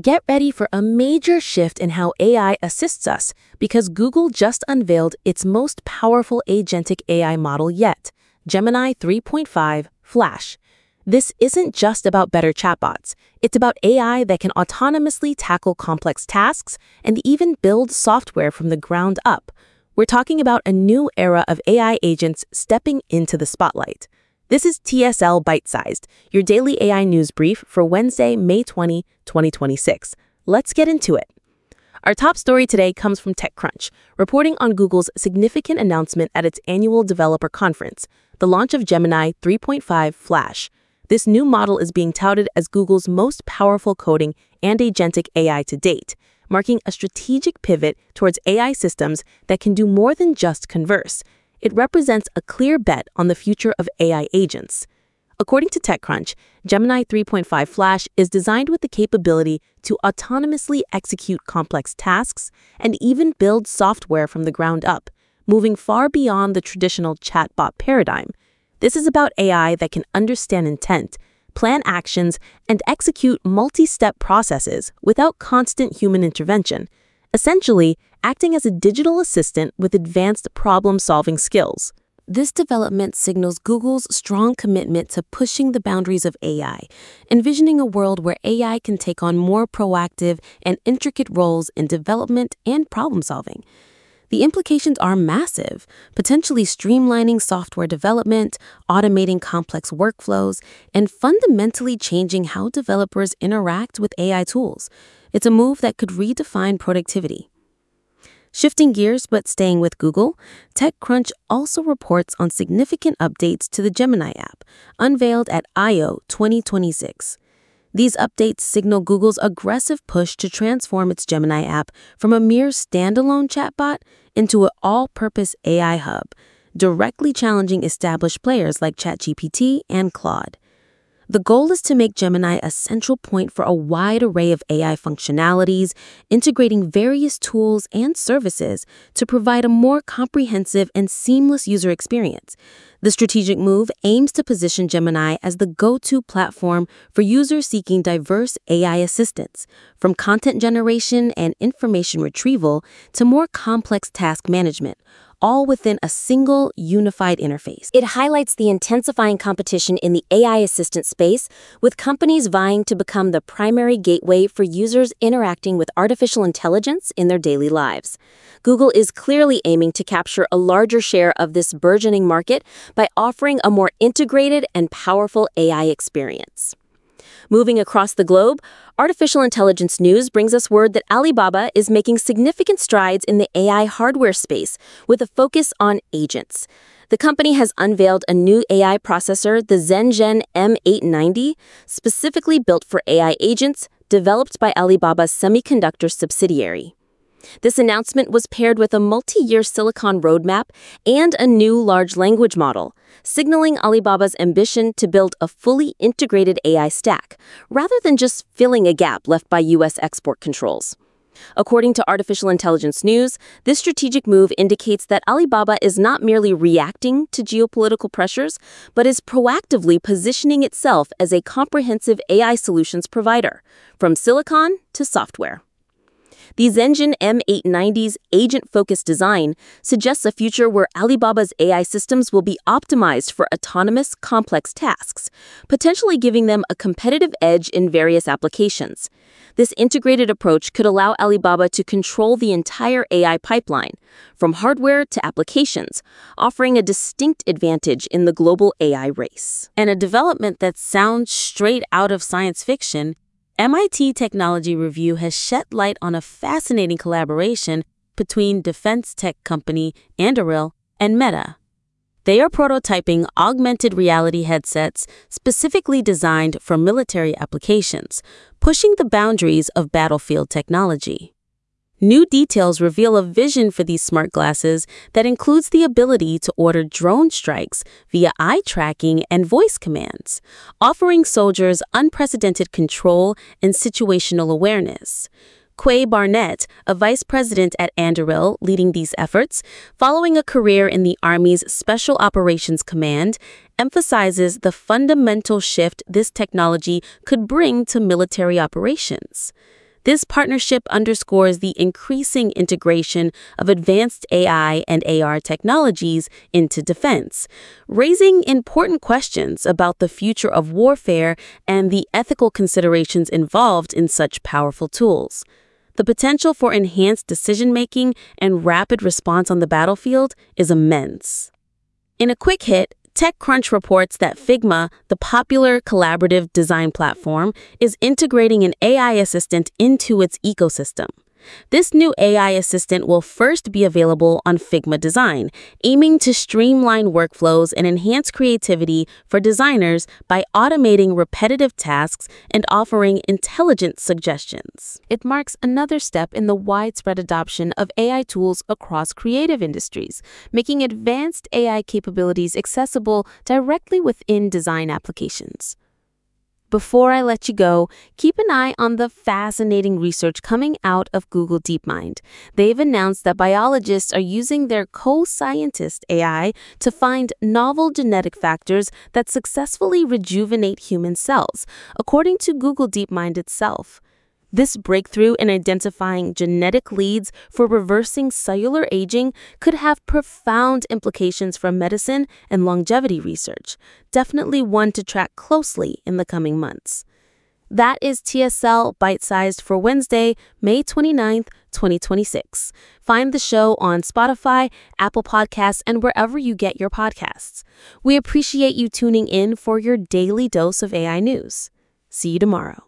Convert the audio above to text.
Get ready for a major shift in how AI assists us because Google just unveiled its most powerful agentic AI model yet, Gemini 3.5 Flash. This isn't just about better chatbots. It's about AI that can autonomously tackle complex tasks and even build software from the ground up. We're talking about a new era of AI agents stepping into the spotlight. This is TSL Bite-Sized, your daily AI news brief for Wednesday, May 20, 2026. Let's get into it. Our top story today comes from TechCrunch, reporting on Google's significant announcement at its annual developer conference, the launch of Gemini 3.5 Flash. This new model is being touted as Google's most powerful coding and agentic AI to date, marking a strategic pivot towards AI systems that can do more than just converse. It represents a clear bet on the future of AI agents. According to TechCrunch, Gemini 3.5 Flash is designed with the capability to autonomously execute complex tasks and even build software from the ground up, moving far beyond the traditional chatbot paradigm. This is about AI that can understand intent, plan actions, and execute multi-step processes without constant human intervention, essentially acting as a digital assistant with advanced problem-solving skills. This development signals Google's strong commitment to pushing the boundaries of AI, envisioning a world where AI can take on more proactive and intricate roles in development and problem-solving. The implications are massive, potentially streamlining software development, automating complex workflows, and fundamentally changing how developers interact with AI tools. It's a move that could redefine productivity. Shifting gears but staying with Google, TechCrunch also reports on significant updates to the Gemini app, unveiled at I/O 2026. These updates signal Google's aggressive push to transform its Gemini app from a mere standalone chatbot into an all-purpose AI hub, directly challenging established players like ChatGPT and Claude. The goal is to make Gemini a central point for a wide array of AI functionalities, integrating various tools and services to provide a more comprehensive and seamless user experience. The strategic move aims to position Gemini as the go-to platform for users seeking diverse AI assistance, from content generation and information retrieval to more complex task management, all within a single, unified interface. It highlights the intensifying competition in the AI assistant space, with companies vying to become the primary gateway for users interacting with artificial intelligence in their daily lives. Google is clearly aiming to capture a larger share of this burgeoning market by offering a more integrated and powerful AI experience. Moving across the globe, artificial intelligence news brings us word that Alibaba is making significant strides in the AI hardware space with a focus on agents. The company has unveiled a new AI processor, the Zhenjian M890, specifically built for AI agents, developed by Alibaba's semiconductor subsidiary. This announcement was paired with a multi-year silicon roadmap and a new large language model, signaling Alibaba's ambition to build a fully integrated AI stack, rather than just filling a gap left by U.S. export controls. According to Artificial Intelligence News, this strategic move indicates that Alibaba is not merely reacting to geopolitical pressures, but is proactively positioning itself as a comprehensive AI solutions provider, from silicon to software. The Zhenjian M890's agent-focused design suggests a future where Alibaba's AI systems will be optimized for autonomous, complex tasks, potentially giving them a competitive edge in various applications. This integrated approach could allow Alibaba to control the entire AI pipeline, from hardware to applications, offering a distinct advantage in the global AI race. And a development that sounds straight out of science fiction, MIT Technology Review has shed light on a fascinating collaboration between defense tech company Anduril and Meta. They are prototyping augmented reality headsets specifically designed for military applications, pushing the boundaries of battlefield technology. New details reveal a vision for these smart glasses that includes the ability to order drone strikes via eye tracking and voice commands, offering soldiers unprecedented control and situational awareness. Quay Barnett, a vice president at Anduril leading these efforts, following a career in the Army's Special Operations Command, emphasizes the fundamental shift this technology could bring to military operations. This partnership underscores the increasing integration of advanced AI and AR technologies into defense, raising important questions about the future of warfare and the ethical considerations involved in such powerful tools. The potential for enhanced decision-making and rapid response on the battlefield is immense. In a quick hit, TechCrunch reports that Figma, the popular collaborative design platform, is integrating an AI assistant into its ecosystem. This new AI assistant will first be available on Figma Design, aiming to streamline workflows and enhance creativity for designers by automating repetitive tasks and offering intelligent suggestions. It marks another step in the widespread adoption of AI tools across creative industries, making advanced AI capabilities accessible directly within design applications. Before I let you go, keep an eye on the fascinating research coming out of Google DeepMind. They've announced that biologists are using their co-scientist AI to find novel genetic factors that successfully rejuvenate human cells, according to Google DeepMind itself. This breakthrough in identifying genetic leads for reversing cellular aging could have profound implications for medicine and longevity research, definitely one to track closely in the coming months. That is TSL Bite-Sized for Wednesday, May 29th, 2026. Find the show on Spotify, Apple Podcasts, and wherever you get your podcasts. We appreciate you tuning in for your daily dose of AI news. See you tomorrow.